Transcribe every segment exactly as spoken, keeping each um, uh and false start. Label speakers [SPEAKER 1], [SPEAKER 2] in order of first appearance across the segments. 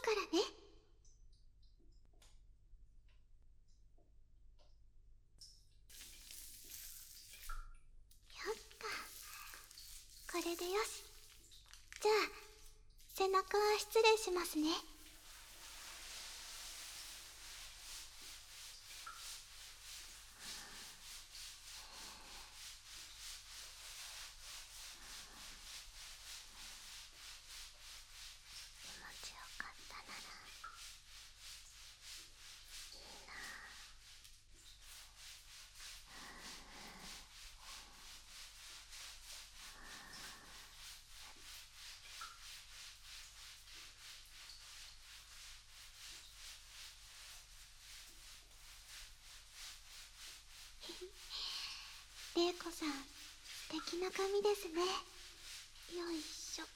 [SPEAKER 1] からね。よっと、これでよし。じゃあ背中は失礼しますね。気持ちよかったならいいな。玲子さん、素敵な髪ですね。よいしょ。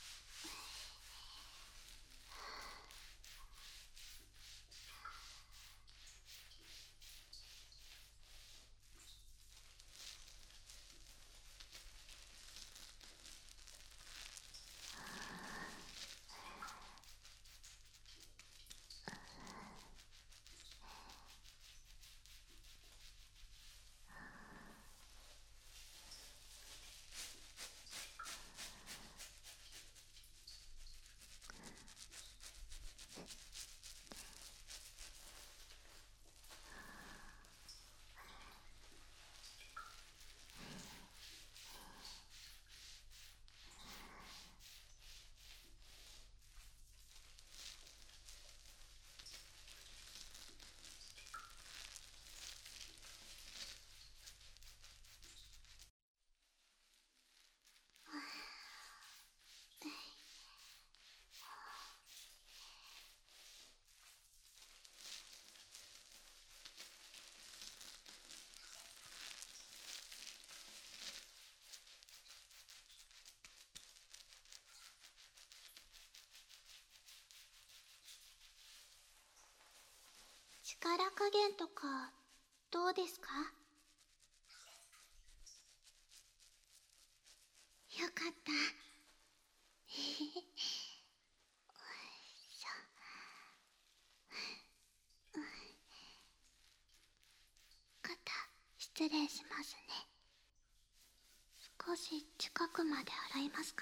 [SPEAKER 1] 力加減とかどうですか？よかった。へへへ。よいしょ。うん、肩失礼しますね。少し近くまで洗いますから。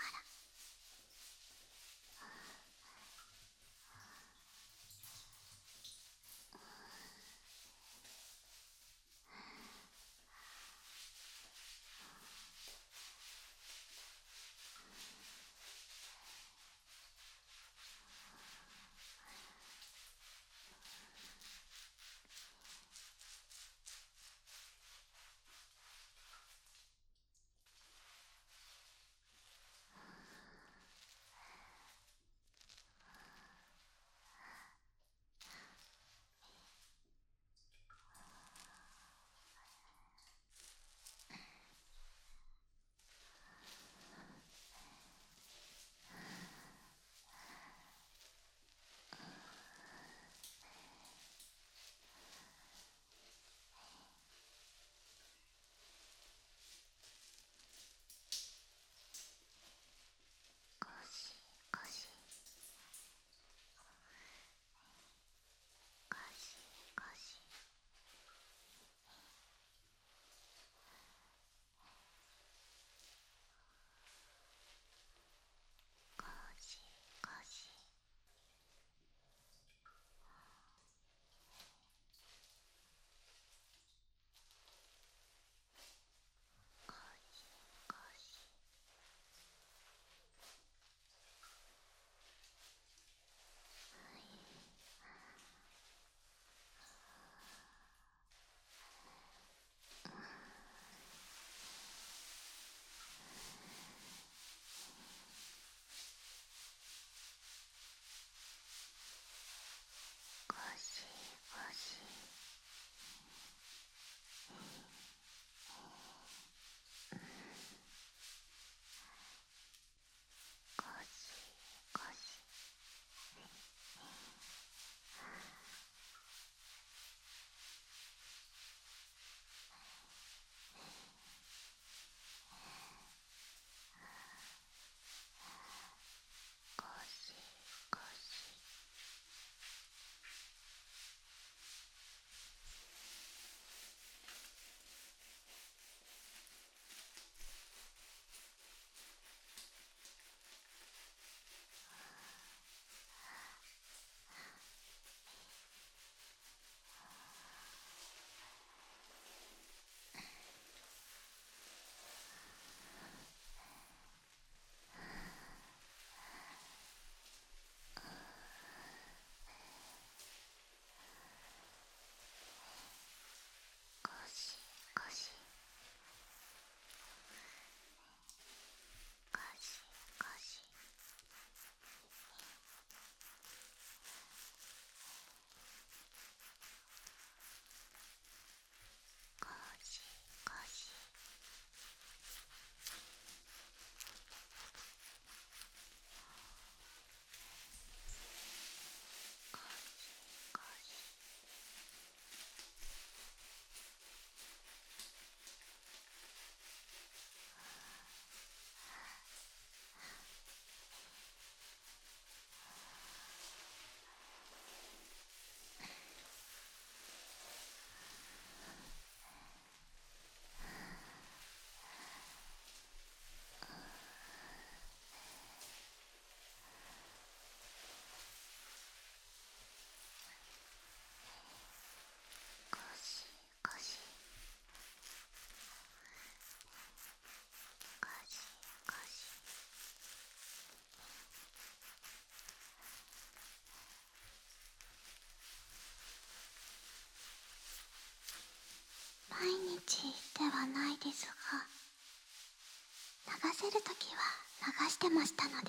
[SPEAKER 1] ですが、流せるときは流してましたので。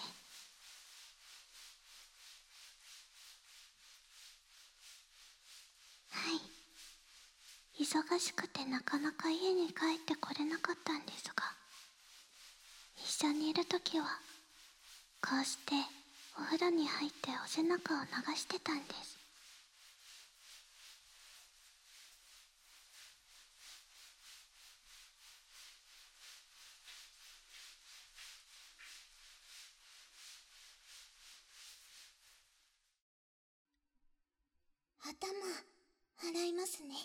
[SPEAKER 1] はい、忙しくてなかなか家に帰ってこれなかったんですが、一緒にいるときはこうしてお風呂に入ってお背中を流してたんです。頭洗いますね。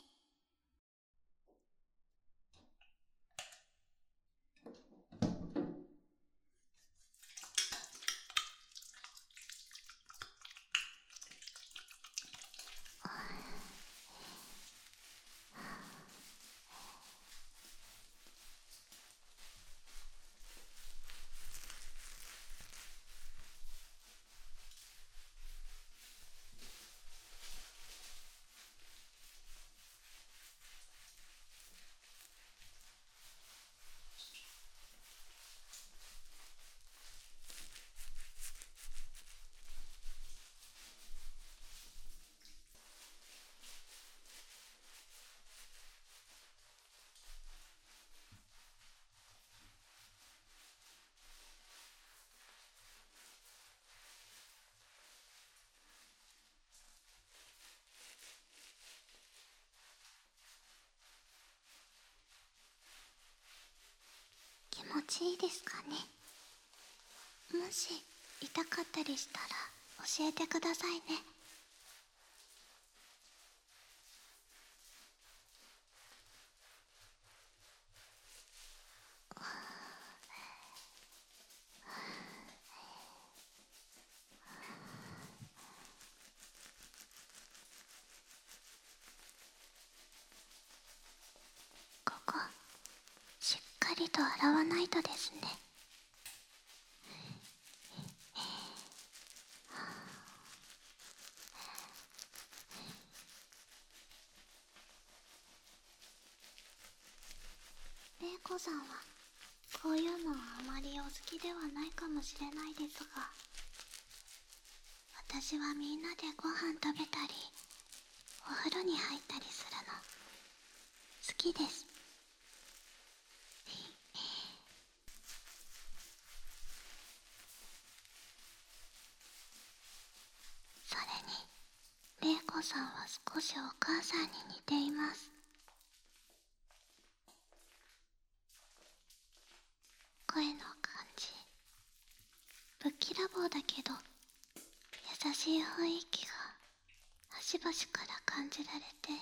[SPEAKER 1] 気持ちいいですかね。もし痛かったりしたら教えてくださいね。ここしっかりと洗わないとですね。玲子さんはこういうのはあまりお好きではないかもしれないですが、私はみんなでご飯食べたりお風呂に入ったりするの好きです。それに玲子さんは少しお母さんに似ています。声の感じぶっきらぼうだけど優しい雰囲気が端々から感じられて、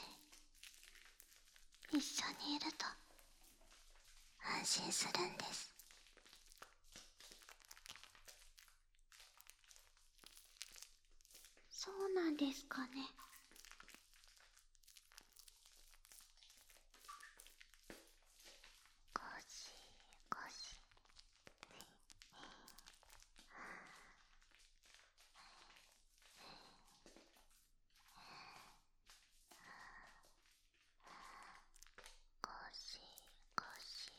[SPEAKER 1] 一緒にいると安心するんです。そうなんですかね。ゴシゴシゴシゴシ。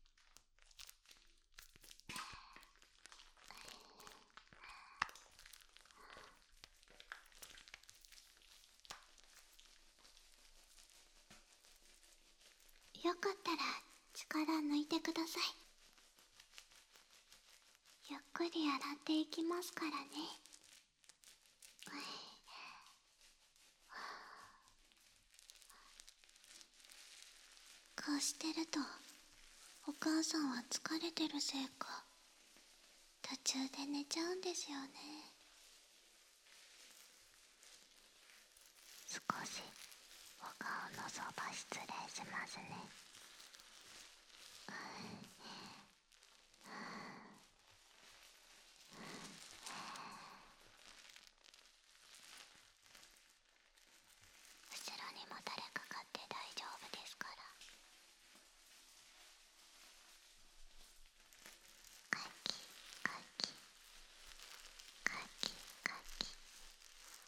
[SPEAKER 1] よかったら力抜いてください。ゆっくり洗っていきますからね。こうしてるとお母さんは疲れてるせいか途中で寝ちゃうんですよね。少しお顔のそば失礼しますね。後ろにもたれかかって大丈夫ですから。カキカキカキカキ。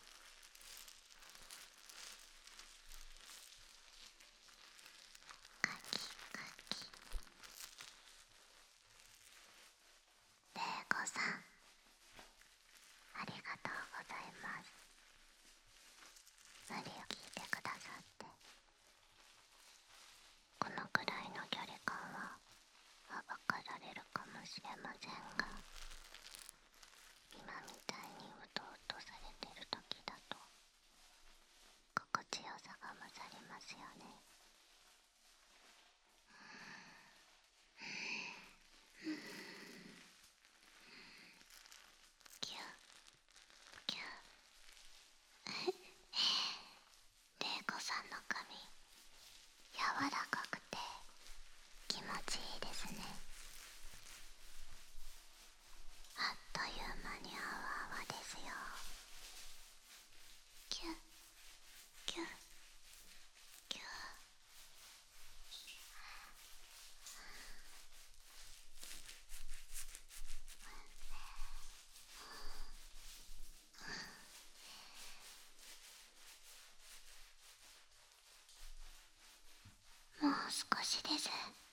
[SPEAKER 1] カ少しです。